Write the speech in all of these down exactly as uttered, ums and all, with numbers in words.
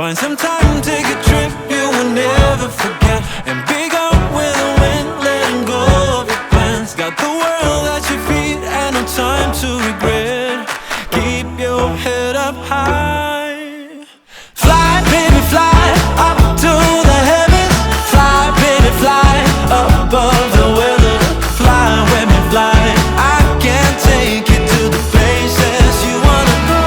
Find some time, take a trip you will never forget, and be gone with the wind, letting go of your plans. Got the world at your feet and no time to regret. Keep your head up high. Fly, baby, fly up to the heavens. Fly, baby, fly above the weather. Fly with me, fly. I can take you to the places you wanna go.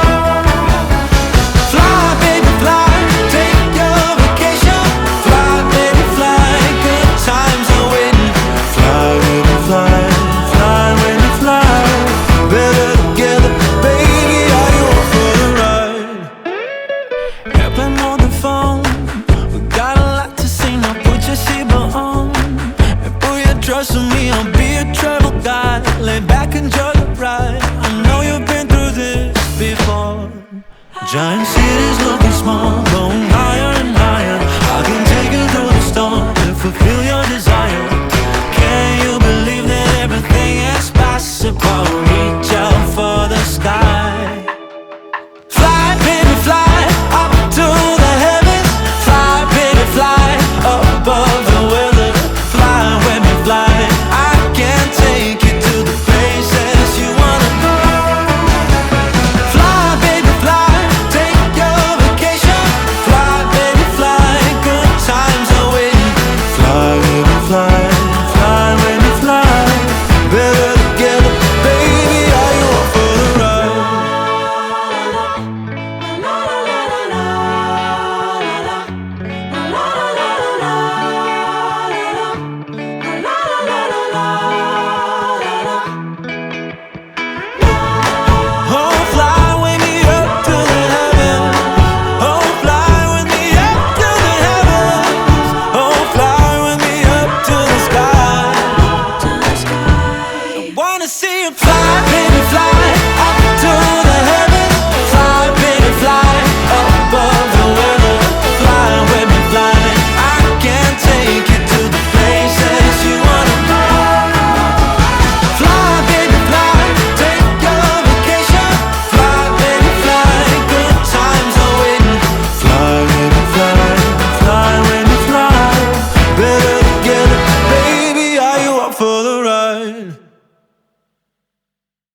Fly, baby, fly. Take your vacation. Fly, baby, fly. Good times are waiting. Fly, baby, fly. Fly, baby, fly. Better together, baby. Are you up for the ride? Airplane on the phone. We got a lot to say. Now put your seatbelt on and put your trust in me. I'll be a travel guide. Lay back, enjoy the ride. I know you've been through this before. Giant cities looking small, going